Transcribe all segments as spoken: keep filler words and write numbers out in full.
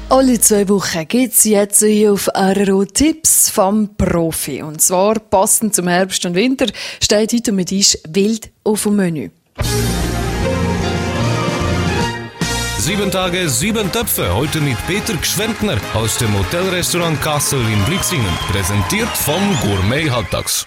Alle zwei Wochen gibt es jetzt hier auf R R O Tipps vom Profi. Und zwar passend zum Herbst und Winter steht heute mit uns Wild auf dem Menü. Sieben Tage, sieben Töpfe. Heute mit Peter Gschwendtner aus dem Hotelrestaurant Kassel in Brixingen. Präsentiert vom Gourmet Halbtags.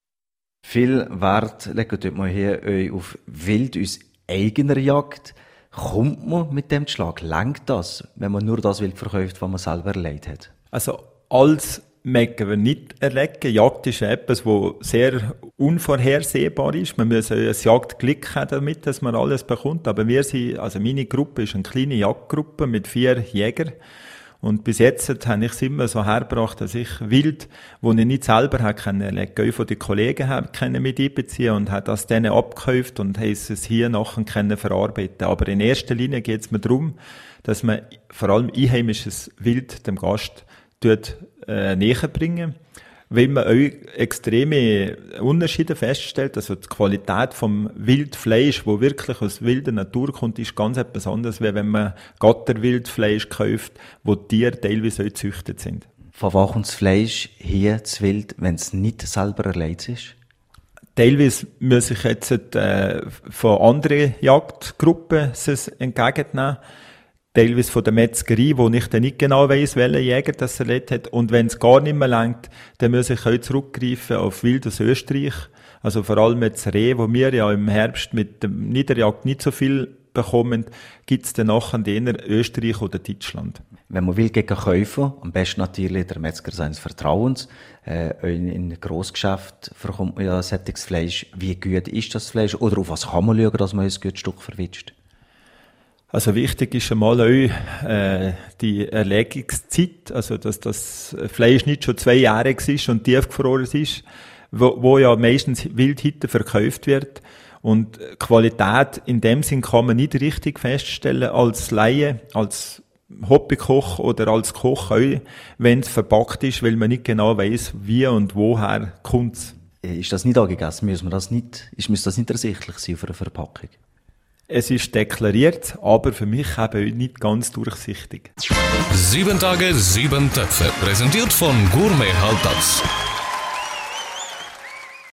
Viel Wert legt dort mal hier auf Wild aus eigener Jagd. Kommt man mit dem Schlag? Langt das, wenn man nur das Wild verkauft, was man selber erlegt hat? Also alles mögen wir nicht erlegen. Jagd ist etwas, das sehr unvorhersehbar ist. Man muss ein Jagdglück haben damit, dass man alles bekommt. Aber wir sind, also meine Gruppe ist eine kleine Jagdgruppe mit vier Jägern. Und bis jetzt habe ich es immer so hergebracht, dass ich Wild, wo ich nicht selber habe können, von den Kollegen habe können mit einbeziehen und habe das denen abgekauft und habe es hier nachher können verarbeiten. Aber in erster Linie geht es mir darum, dass man vor allem einheimisches Wild dem Gast tut, äh, näher bringen, weil man auch extreme Unterschiede feststellt. Also die Qualität vom Wildfleisch, wo wirklich aus wilder Natur kommt, ist ganz etwas anderes, als wenn man Gatterwildfleisch kauft, wo die Tiere teilweise auch gezüchtet sind. Von wo kommt das Fleisch hier, das Wild, wenn es nicht selber erlegt ist? Teilweise muss ich jetzt äh, von anderen Jagdgruppen es entgegennehmen. Teilweise von der Metzgerei, wo ich dann nicht genau weiss, welcher Jäger das erlebt hat. Und wenn es gar nicht mehr reicht, dann muss ich auch zurückgreifen auf Wild aus Österreich. Also vor allem jetzt Reh, wo wir ja im Herbst mit der Niederjagd nicht so viel bekommen, gibt es dann nachher in Österreich oder Deutschland. Wenn man Wild gegen kaufen, am besten natürlich der Metzger seines Vertrauens. Äh, in, in Grossgeschäft verkommt man ja solches Fleisch. Wie gut ist das Fleisch? Oder auf was kann man schauen, dass man ein gutes Stück verwitscht? Also wichtig ist einmal auch äh, die Erlegungszeit, also dass das Fleisch nicht schon zweijährig ist und tiefgefroren ist, wo, wo ja meistens Wildhütte verkauft wird. Und Qualität in dem Sinn kann man nicht richtig feststellen als Laie, als Hobbykoch oder als Koch auch, wenn es verpackt ist, weil man nicht genau weiss, wie und woher kommt es. Ist das nicht angegessen? Muss man das nicht, ist, muss das nicht ersichtlich sein auf einer Verpackung? Es ist deklariert, aber für mich eben nicht ganz durchsichtig. Sieben Tage, sieben Töpfe. Präsentiert von Gourmet Halbtags.